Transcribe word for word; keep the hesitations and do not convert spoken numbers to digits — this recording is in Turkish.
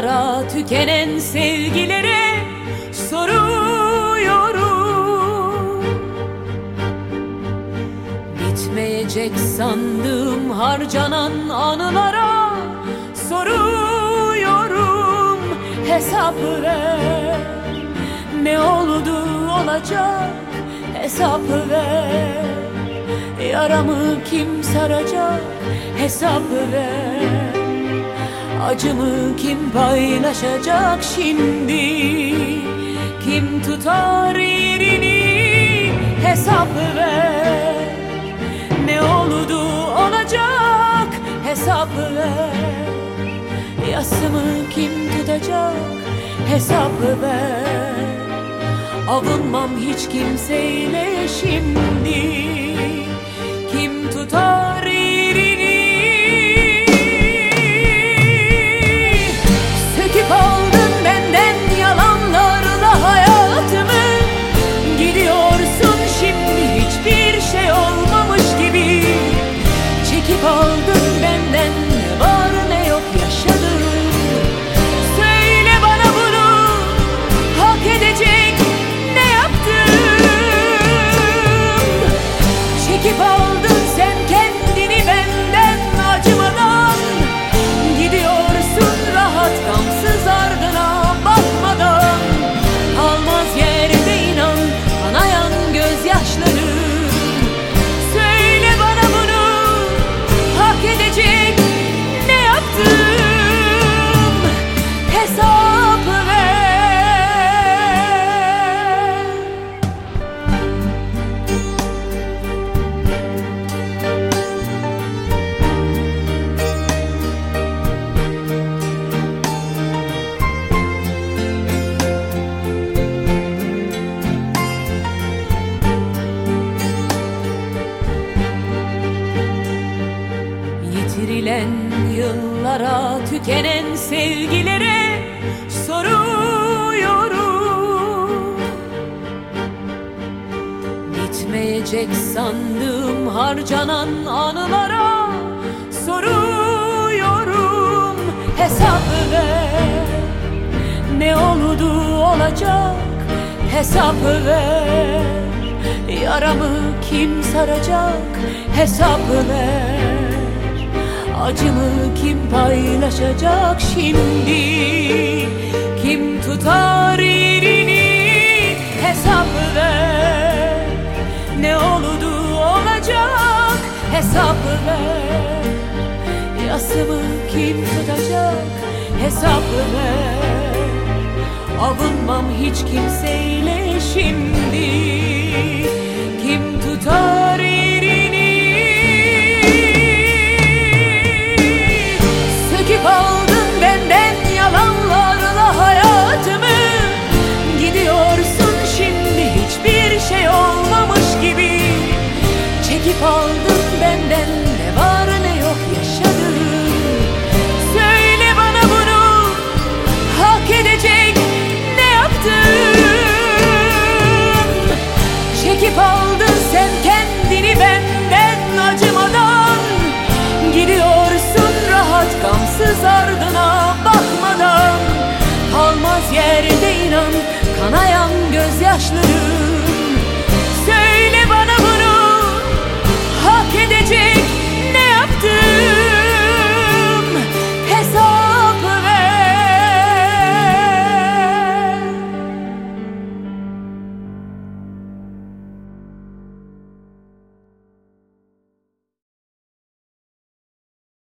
Yıllara tükenen sevgilere soruyorum. Bitmeyecek sandığım harcanan anılara soruyorum. Hesap ver, ne oldu olacak, hesap ver. Yaramı kim saracak, hesap ver. Acımı kim paylaşacak şimdi? Kim tutar yerini, hesap ver. Ne oldu olacak, hesap ver. Yasımı kim tutacak, hesap ver. Avunmam hiç kimseyle şimdi. Kim tutar yerini? Söküp aldın benden yalanlarla hayatımı. Gidiyorsun şimdi hiçbir şey olmamış gibi. Çekip aldın benden ne var ne yok yaşadım. Söyle bana bunu hak edecek ne yaptım? Çekip aldın sen kendini benden acımadan. Gidiyorsun rahat gamsız ardına bakmadan. Kalmaz yerde inan kanayan gözyaşlarım. Söyle bana bunu hak edecek ne yaptım? Hesap ver. Yitirilen yıllara tükenen sevgilere soruyorum. Bitmeyecek sandığım harcanan anılara soruyorum. Hesap ver, ne oldu olacak, hesap ver. Yaramı kim saracak, hesap ver. Acımı kim paylaşacak şimdi? Kim tutar yerini, hesap ver. Ne oldu olacak, hesap ver. Yasımı kim tutacak, hesap ver. Avunmam hiç kimseyle şimdi. Kim tutar yerini? Söküp aldın benden yalanlarla hayatımı. Gidiyorsun şimdi hiçbir şey olmamış gibi. Çekip aldın benden ne var ne yok yaşadım. Söyle bana bunu hak edecek ne yaptım? Çekip aldın sen kendini benden acımadan. Gidiyorsun rahat gamsız ardına bakmadan. Kalmaz yerde inan kanayan gözyaşlarım.